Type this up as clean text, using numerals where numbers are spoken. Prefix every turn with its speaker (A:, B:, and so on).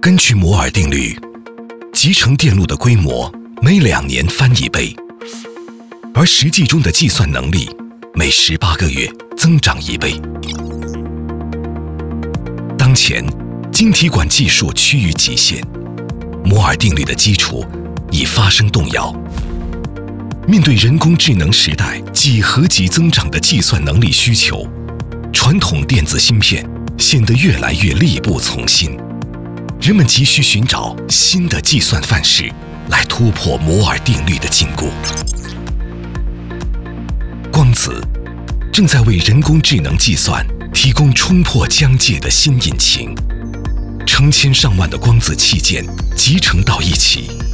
A: 根据摩尔定律，集成电路的规模每2年翻1倍，而实际中的计算能力每18个月增长1倍。当前，晶体管技术趋于极限，摩尔定律的基础已发生动摇。面对人工智能时代几何级增长的计算能力需求，传统电子芯片显得越来越力不从心。人们急需寻找新的计算范式，来突破摩尔定律的禁锢。光子正在为人工智能计算提供冲破疆界的新引擎，成千上万的光子器件集成到一起，